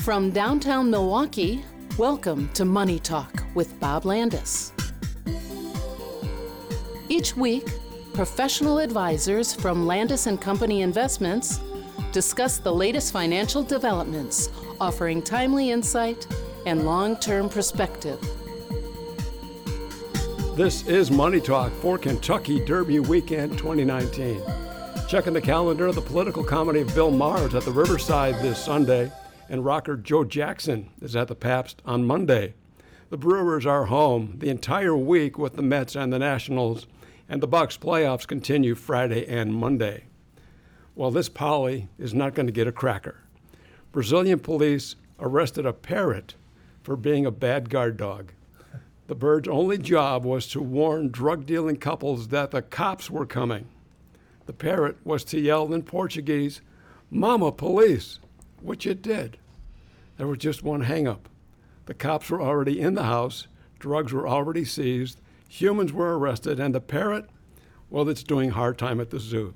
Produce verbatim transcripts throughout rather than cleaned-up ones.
From downtown Milwaukee, welcome to Money Talk with Bob Landis. Each week, professional advisors from Landis and Company Investments discuss the latest financial developments, offering timely insight and long-term perspective. This is Money Talk for Kentucky Derby Weekend twenty nineteen. Checking the calendar, the political comedy of Bill Maher is at the Riverside this Sunday, and rocker Joe Jackson is at the Pabst on Monday. The Brewers are home the entire week with the Mets and the Nationals, and the Bucks playoffs continue Friday and Monday. Well, this Polly is not going to get a cracker. Brazilian police arrested a parrot for being a bad guard dog. The bird's only job was to warn drug-dealing couples that the cops were coming. The parrot was to yell in Portuguese, "Mama, police," which it did. There was just one hang-up. The cops were already in the house, drugs were already seized, humans were arrested, and the parrot, well, it's doing hard time at the zoo.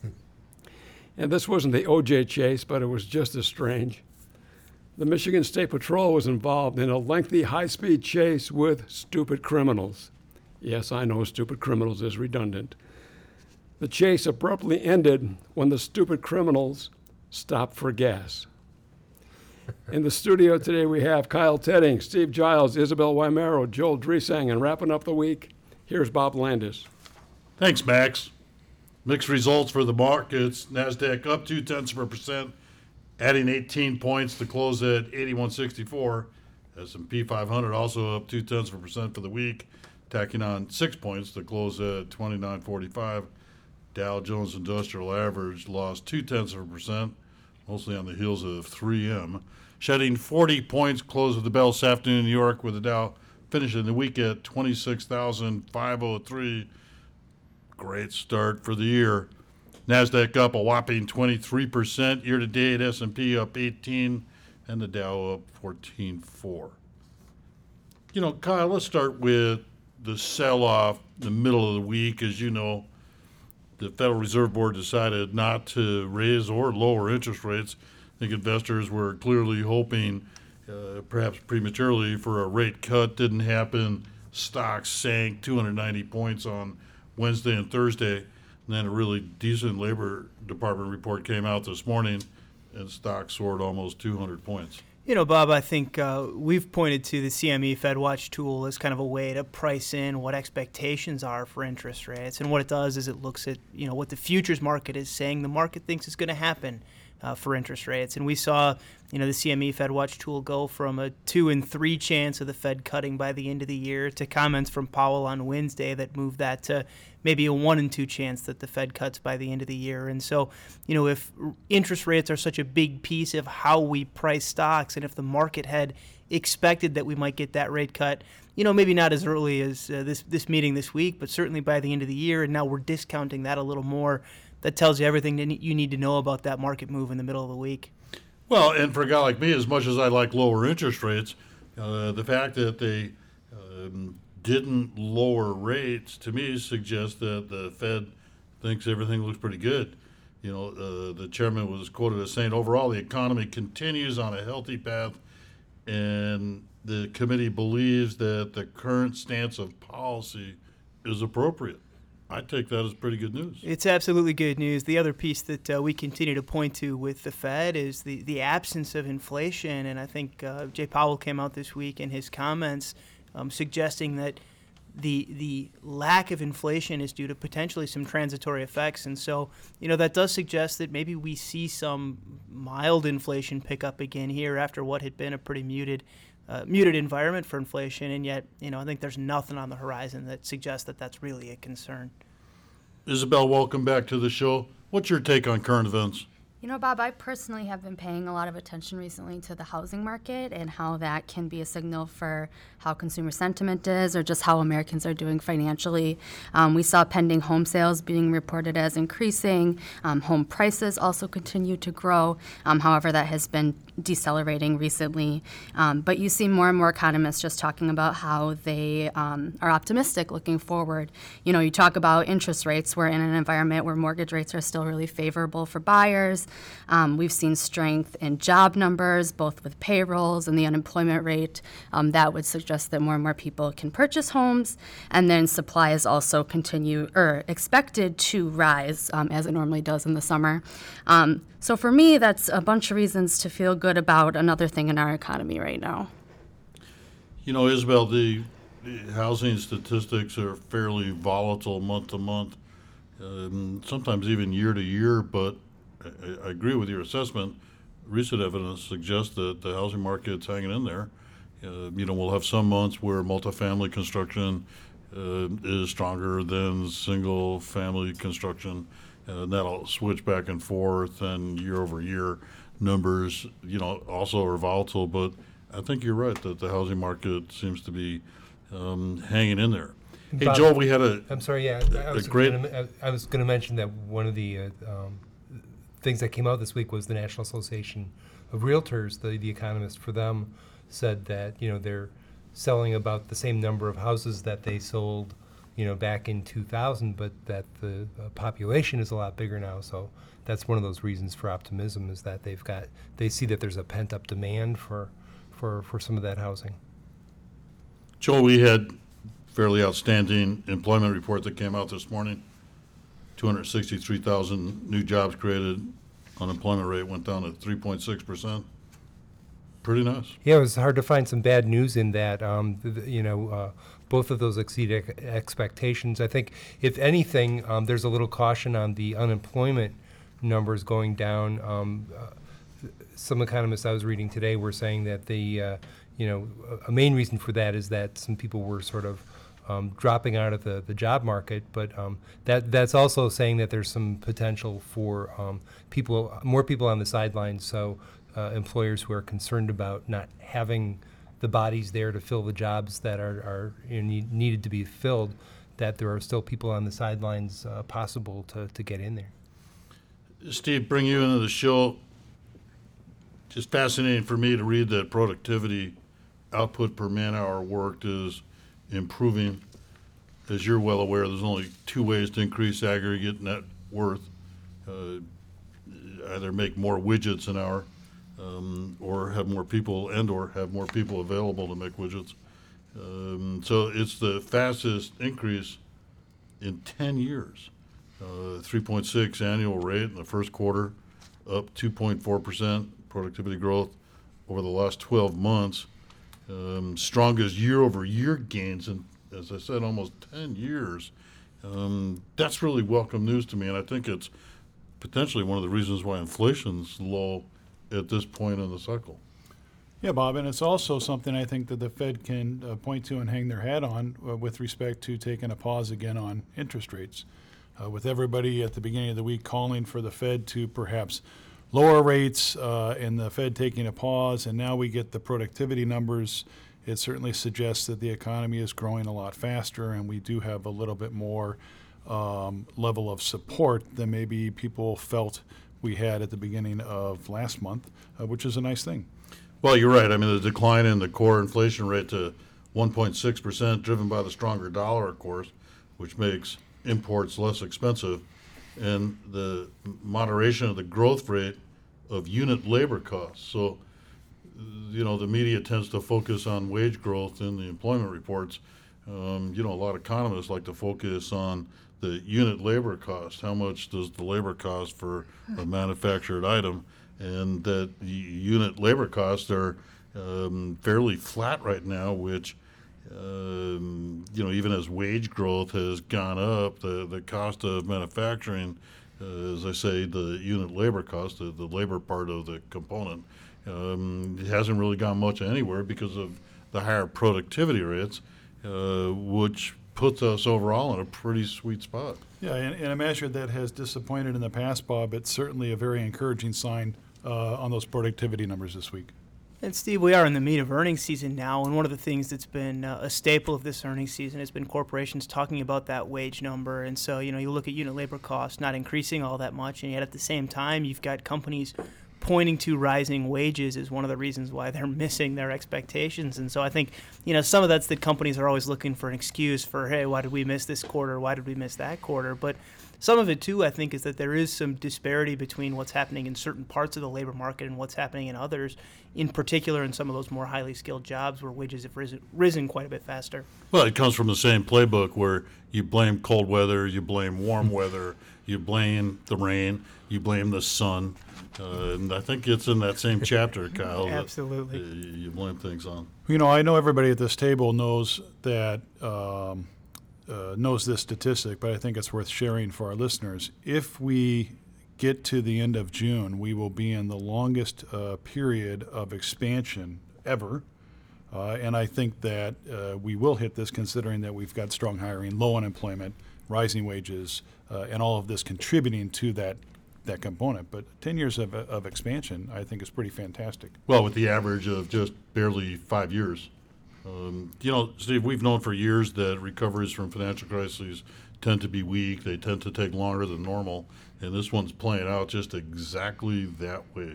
And this wasn't the O J chase, but it was just as strange. The Michigan State Patrol was involved in a lengthy high-speed chase with stupid criminals. Yes, I know stupid criminals is redundant. The chase abruptly ended when the stupid criminals stopped for gas. In the studio today, we have Kyle Tedding, Steve Giles, Isabel Wymero, Joel Dresang, and wrapping up the week, here's Bob Landis. Thanks, Max. Mixed results for the markets. NASDAQ up two tenths of a percent, adding eighteen points to close at eighty-one sixty-four. S and P five hundred also up two tenths of a percent for the week, tacking on six points to close at twenty-nine forty-five. Dow Jones Industrial Average lost two tenths of a percent, mostly on the heels of three M. Shedding forty points, close of the bell this afternoon in New York, with the Dow finishing the week at twenty-six thousand five hundred three. Great start for the year. NASDAQ up a whopping twenty-three percent year-to-date, S and P up eighteen, and the Dow up fourteen point four. You know, Kyle, let's start with the sell-off in the middle of the week. As you know, the Federal Reserve Board decided not to raise or lower interest rates. I think investors were clearly hoping, uh, perhaps prematurely, for a rate cut. Didn't happen. Stocks sank two hundred ninety points on Wednesday and Thursday. And then a really decent Labor Department report came out this morning, and stocks soared almost two hundred points. You know, Bob, I think uh, we've pointed to the C M E FedWatch tool as kind of a way to price in what expectations are for interest rates. And what it does is it looks at, you know, what the futures market is saying the market thinks is going to happen uh, for interest rates. And we saw, you know, the C M E FedWatch tool go from a two and three chance of the Fed cutting by the end of the year to comments from Powell on Wednesday that moved that to maybe a one and two chance that the Fed cuts by the end of the year. And so, you know, if interest rates are such a big piece of how we price stocks, and if the market had expected that we might get that rate cut, you know, maybe not as early as uh, this this meeting this week, but certainly by the end of the year, and now we're discounting that a little more, that tells you everything that you need to know about that market move in the middle of the week. Well, and for a guy like me, as much as I like lower interest rates, uh, the fact that they um, didn't lower rates, to me, suggests that the Fed thinks everything looks pretty good. You know, uh, the chairman was quoted as saying, overall, the economy continues on a healthy path, and the committee believes that the current stance of policy is appropriate. I take that as pretty good news. It's absolutely good news. The other piece that uh, we continue to point to with the Fed is the, the absence of inflation. And I think uh, Jay Powell came out this week in his comments um, suggesting that the the lack of inflation is due to potentially some transitory effects. And so, you know, that does suggest that maybe we see some mild inflation pick up again here after what had been a pretty muted Uh, muted environment for inflation, and yet, you know, I think there's nothing on the horizon that suggests that that's really a concern. Isabel, welcome back to the show. What's your take on current events? You know, Bob, I personally have been paying a lot of attention recently to the housing market and how that can be a signal for how consumer sentiment is or just how Americans are doing financially. Um, we saw pending home sales being reported as increasing. Um, home prices also continue to grow. Um, however, that has been decelerating recently. Um, but you see more and more economists just talking about how they um, are optimistic looking forward. You know, you talk about interest rates. We're in an environment where mortgage rates are still really favorable for buyers. Um, we've seen strength in job numbers, both with payrolls and the unemployment rate. Um, that would suggest that more and more people can purchase homes. And then supply is also continue or expected to rise um, as it normally does in the summer. Um, so for me, that's a bunch of reasons to feel good about another thing in our economy right now. You know, Isabel, the, the housing statistics are fairly volatile month to month, um, sometimes even year to year, but I, I agree with your assessment. Recent evidence suggests that the housing market's hanging in there. Uh, you know, we'll have some months where multifamily construction uh, is stronger than single-family construction, uh, and that'll switch back and forth, and year-over-year numbers, you know, also are volatile, but I think you're right that the housing market seems to be um, hanging in there. Hey, Bob, Joel, we had a I'm sorry, yeah, I was great- gonna, I was going to mention that one of the uh, um, things that came out this week was the National Association of Realtors, the, the economist for them, said that, you know, they're selling about the same number of houses that they sold, you know, back in two thousand, but that the uh, population is a lot bigger now. So that's one of those reasons for optimism, is that they've got, they see that there's a pent-up demand for, for, for some of that housing. Joel, we had fairly outstanding employment report that came out this morning. two hundred sixty-three thousand new jobs created. Unemployment rate went down to three point six percent. Pretty nice. Yeah, it was hard to find some bad news in that. Um, th- th- you know, uh, both of those exceeded ex- expectations. I think, if anything, um, there's a little caution on the unemployment numbers going down. Um, uh, th- some economists I was reading today were saying that the, uh, you know, a, a main reason for that is that some people were sort of um, dropping out of the, the job market, but um, that that's also saying that there's some potential for um, people, more people on the sidelines. So. Uh, employers who are concerned about not having the bodies there to fill the jobs that are, are you know, need, needed to be filled, that there are still people on the sidelines uh, possible to, to get in there. Steve, bring you into the show. Just fascinating for me to read that productivity output per man hour worked is improving. As you're well aware, there's only two ways to increase aggregate net worth. Uh, either make more widgets an hour, Um, or have more people and or have more people available to make widgets. Um, so it's the fastest increase in ten years. Uh, three point six annual rate in the first quarter, up two point four percent productivity growth over the last twelve months. Um, strongest year-over-year gains in, as I said, almost ten years. Um, that's really welcome news to me, and I think it's potentially one of the reasons why inflation's low at this point in the cycle. Yeah, Bob, and it's also something I think that the Fed can uh, point to and hang their hat on uh, with respect to taking a pause again on interest rates. Uh, with everybody at the beginning of the week calling for the Fed to perhaps lower rates uh, and the Fed taking a pause, and now we get the productivity numbers, it certainly suggests that the economy is growing a lot faster, and we do have a little bit more um, level of support than maybe people felt we had at the beginning of last month, uh, which is a nice thing. Well, you're right. I mean, the decline in the core inflation rate to one point six percent, driven by the stronger dollar, of course, which makes imports less expensive, and the moderation of the growth rate of unit labor costs. So, you know, the media tends to focus on wage growth in the employment reports. Um, you know, a lot of economists like to focus on the unit labor cost. How much does the labor cost for a manufactured item? And that the unit labor costs are um, fairly flat right now, which, um, you know, even as wage growth has gone up, the, the cost of manufacturing, uh, as I say, the unit labor cost, the, the labor part of the component, um, it hasn't really gone much anywhere because of the higher productivity rates, uh, which puts us overall in a pretty sweet spot. Yeah, and in a measure that has disappointed in the past, Bob, it's certainly a very encouraging sign uh, on those productivity numbers this week. And Steve, we are in the meat of earnings season now, and one of the things that's been uh, a staple of this earnings season has been corporations talking about that wage number. And so, you know, you look at unit labor costs not increasing all that much, and yet at the same time, you've got companies pointing to rising wages as one of the reasons why they're missing their expectations. And so I think, you know, some of that's that companies are always looking for an excuse for, hey, why did we miss this quarter? Why did we miss that quarter? But Some of it, too, I think, is that there is some disparity between what's happening in certain parts of the labor market and what's happening in others, in particular in some of those more highly skilled jobs where wages have risen, risen quite a bit faster. Well, it comes from the same playbook where you blame cold weather, you blame warm weather, you blame the rain, you blame the sun. Uh, and I think it's in that same chapter, Kyle. Absolutely. That, uh, you, you blame things on. You know, I know everybody at this table knows that um, uh, knows this statistic, but I think it's worth sharing for our listeners. If we get to the end of June, we will be in the longest uh, period of expansion ever. Uh, and I think that uh, we will hit this considering that we've got strong hiring, low unemployment, rising wages, uh, and all of this contributing to that that component. But ten years of, of expansion, I think, is pretty fantastic. Well, with the average of just barely five years. Um, you know, Steve, we've known for years that recoveries from financial crises tend to be weak. They tend to take longer than normal. And this one's playing out just exactly that way.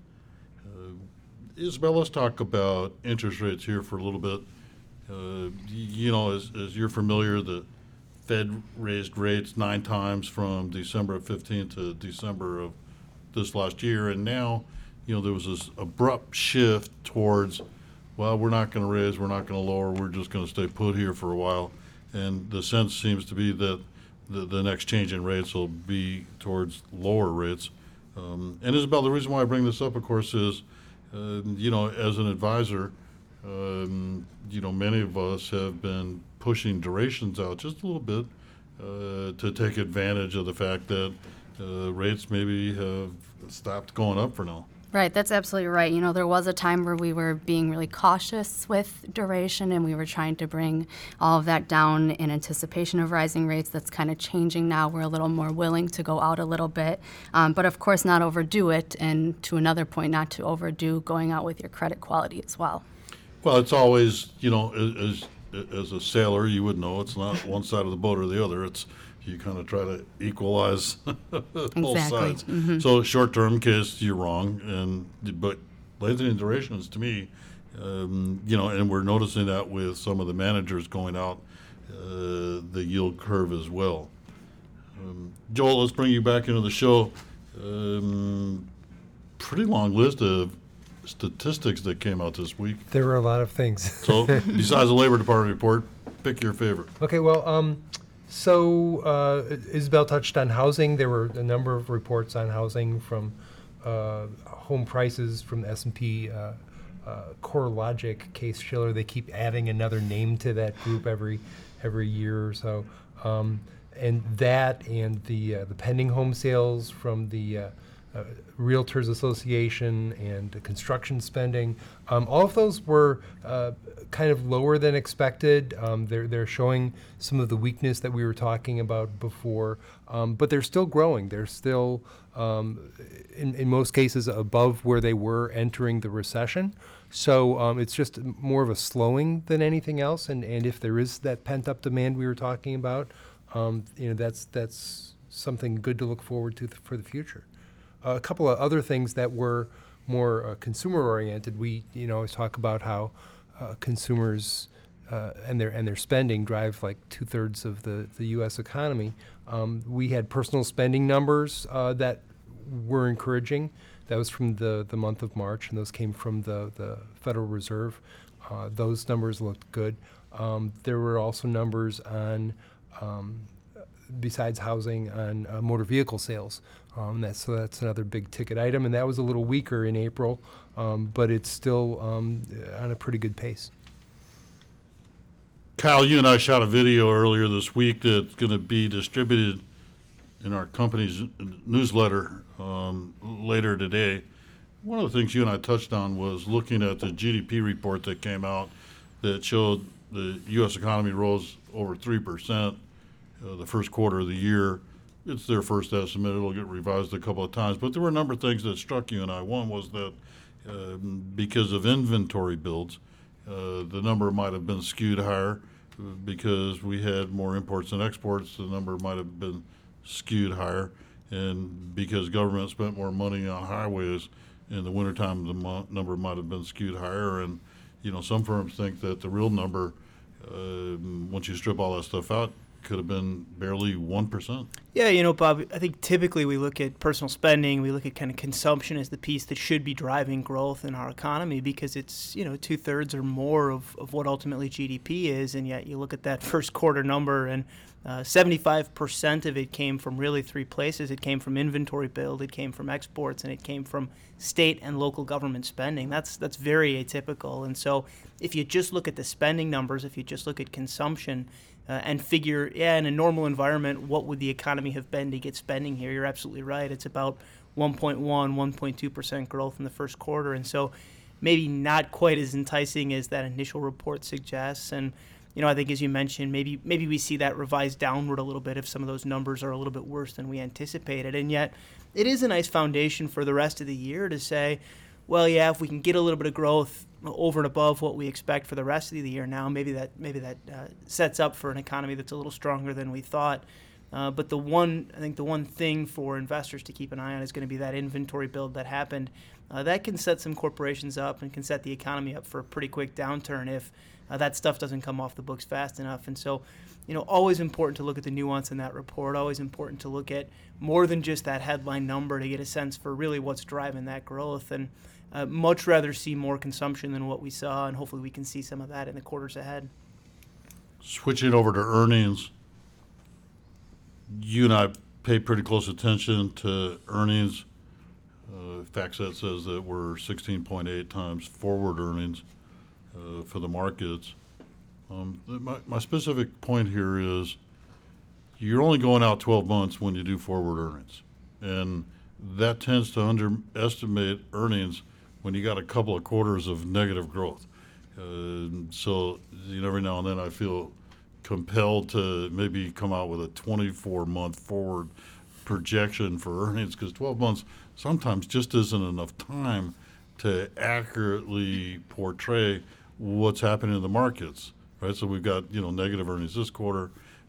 Uh, Isabel, let's talk about interest rates here for a little bit. Uh, you know, as, as you're familiar, the Fed raised rates nine times from December of fifteen to December of this last year. And now, you know, there was this abrupt shift towards, well, we're not going to raise, we're not going to lower, we're just going to stay put here for a while. And the sense seems to be that the, the next change in rates will be towards lower rates. Um, and Isabel, the reason why I bring this up, of course, is, uh, you know, as an advisor, um, you know, many of us have been pushing durations out just a little bit uh, to take advantage of the fact that uh, rates maybe have stopped going up for now. Right, that's absolutely right. You know, there was a time where we were being really cautious with duration and we were trying to bring all of that down in anticipation of rising rates. That's kind of changing now. We're a little more willing to go out a little bit, um, but of course not overdo it, and to another point, not to overdo going out with your credit quality as well. Well, it's always, you know, as, as a sailor, you would know it's not one side of the boat or the other. It's you kind of try to equalize both Exactly. sides. Mm-hmm. So short term case, you're wrong, and but lengthening durations to me, um, you know, and we're noticing that with some of the managers going out uh, the yield curve as well. Um, Joel, let's bring you back into the show. Um, pretty long list of statistics that came out this week. There were a lot of things. So besides the Labor Department report, pick your favorite. Okay, well, um, so uh, Isabel touched on housing. There were a number of reports on housing from uh, home prices from the S and P uh, uh, CoreLogic, Case Shiller. They keep adding another name to that group every every year or so. Um, and that and the uh, the pending home sales from the uh, uh, Realtors Association and uh, construction spending, um, all of those were uh, kind of lower than expected. Um, they're they're showing some of the weakness that we were talking about before, um, but they're still growing. They're still, um, in in most cases, above where they were entering the recession. So um, it's just more of a slowing than anything else. And, and if there is that pent up demand we were talking about, um, you know, that's that's something good to look forward to th- for the future. Uh, a couple of other things that were more uh, consumer-oriented. We, you know, always talk about how uh, consumers uh, and their and their spending drive like two-thirds of the, the U S economy. Um, we had personal spending numbers uh, that were encouraging. That was from the, the month of March, and those came from the, the Federal Reserve. Uh, those numbers looked good. Um, there were also numbers on, um, besides housing, on uh, motor vehicle sales. Um, that's, so that's another big ticket item, and that was a little weaker in April, um, but it's still um, on a pretty good pace. Kyle, you and I shot a video earlier this week that's going to be distributed in our company's newsletter um, later today. One of the things you and I touched on was looking at the G D P report that came out that showed the U S economy rose over three percent uh, the first quarter of the year. It's their first estimate. It'll get revised a couple of times. But there were a number of things that struck you and I. One was that um, because of inventory builds, uh, the number might have been skewed higher. Because we had more imports and exports, the number might have been skewed higher. And because government spent more money on highways in the wintertime, the mo- number might have been skewed higher. And, you know, some firms think that the real number, uh, once you strip all that stuff out, could have been barely one percent. Yeah, you know, Bob, I think typically we look at personal spending, we look at kind of consumption as the piece that should be driving growth in our economy because it's, you know, two-thirds or more of, of what ultimately G D P is, and yet you look at that first quarter number and uh, seventy-five percent of it came from really three places. It came from inventory build, it came from exports, and it came from state and local government spending. That's that's very atypical. And so if you just look at the spending numbers, if you just look at consumption, Uh, and figure, yeah, in a normal environment, what would the economy have been to get spending here? You're absolutely right. It's about one point one, one point two percent growth in the first quarter. And so maybe not quite as enticing as that initial report suggests. And, you know, I think as you mentioned, maybe maybe we see that revised downward a little bit if some of those numbers are a little bit worse than we anticipated. And yet it is a nice foundation for the rest of the year to say, well, yeah, if we can get a little bit of growth over and above what we expect for the rest of the year now, maybe that maybe that uh, sets up for an economy that's a little stronger than we thought. Uh, but the one, I think the one thing for investors to keep an eye on is going to be that inventory build that happened. Uh, that can set some corporations up and can set the economy up for a pretty quick downturn if uh, that stuff doesn't come off the books fast enough. And so, you know, always important to look at the nuance in that report, always important to look at more than just that headline number to get a sense for really what's driving that growth. And Uh, much rather see more consumption than what we saw, and hopefully we can see some of that in the quarters ahead. Switching over to earnings, you and I pay pretty close attention to earnings. Uh, FactSet says that we're sixteen point eight times forward earnings uh, for the markets. Um, my, my specific point here is you're only going out twelve months when you do forward earnings, and that tends to underestimate earnings when you got a couple of quarters of negative growth. Uh, so, you know, every now and then I feel compelled to maybe come out with a twenty-four month forward projection for earnings, because twelve months sometimes just isn't enough time to accurately portray what's happening in the markets, right? So we've got, you know, negative earnings this quarter,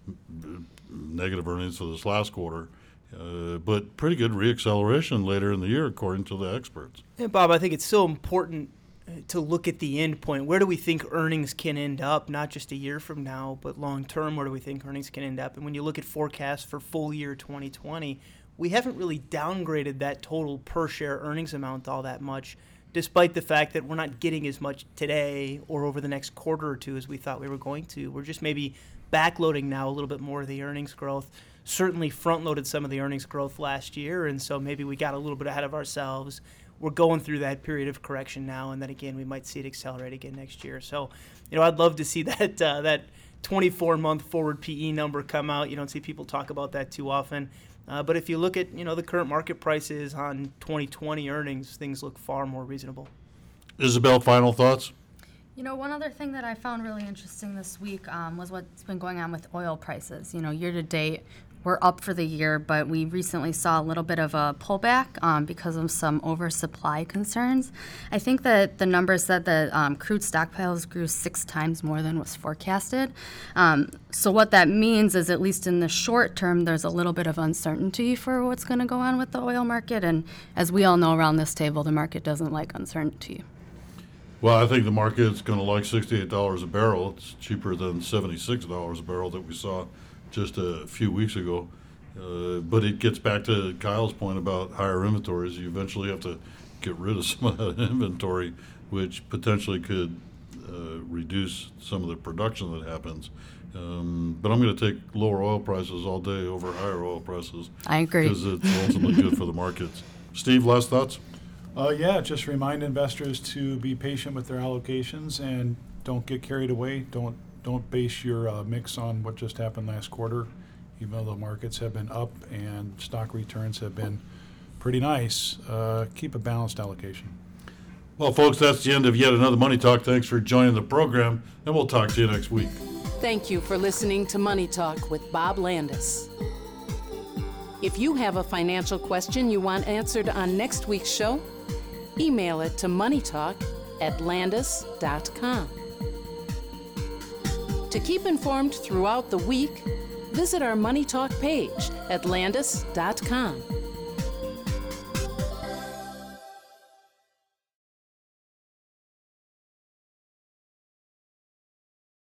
negative earnings for this last quarter. Uh, but pretty good reacceleration later in the year, according to the experts. Yeah, Bob, I think it's so important to look at the end point. Where do we think earnings can end up, not just a year from now, but long term, where do we think earnings can end up? And when you look at forecasts for full year twenty twenty, we haven't really downgraded that total per share earnings amount all that much, despite the fact that we're not getting as much today or over the next quarter or two as we thought we were going to. We're just maybe backloading now a little bit more of the earnings growth. Certainly front-loaded some of the earnings growth last year, and so maybe we got a little bit ahead of ourselves. We're going through that period of correction now, and then again, we might see it accelerate again next year. So, you know, I'd love to see that uh, that twenty-four month forward P E number come out. You don't see people talk about that too often. Uh, but if you look at, you know, the current market prices on twenty twenty earnings, things look far more reasonable. Isabel, final thoughts? You know, one other thing that I found really interesting this week um, was what's been going on with oil prices. You know, year to date, we're up for the year, but we recently saw a little bit of a pullback um, because of some oversupply concerns. I think that the numbers said that um, crude stockpiles grew six times more than was forecasted. Um, so what that means is, at least in the short term, there's a little bit of uncertainty for what's going to go on with the oil market. And as we all know around this table, the market doesn't like uncertainty. Well, I think the market's going to like sixty-eight dollars a barrel. It's cheaper than seventy-six dollars a barrel that we saw just a few weeks ago. Uh, but it gets back to Kyle's point about higher inventories. You eventually have to get rid of some of that inventory, which potentially could uh, reduce some of the production that happens. Um, but I'm going to take lower oil prices all day over higher oil prices. I agree. Because it's ultimately good for the markets. Steve, last thoughts? Uh, yeah, just remind investors to be patient with their allocations and don't get carried away. Don't don't base your uh, mix on what just happened last quarter. Even though the markets have been up and stock returns have been pretty nice, uh, keep a balanced allocation. Well, folks, that's the end of yet another Money Talk. Thanks for joining the program, and we'll talk to you next week. Thank you for listening to Money Talk with Bob Landis. If you have a financial question you want answered on next week's show, email it to moneytalk at landis dot com. To keep informed throughout the week, visit our Money Talk page at landis dot com.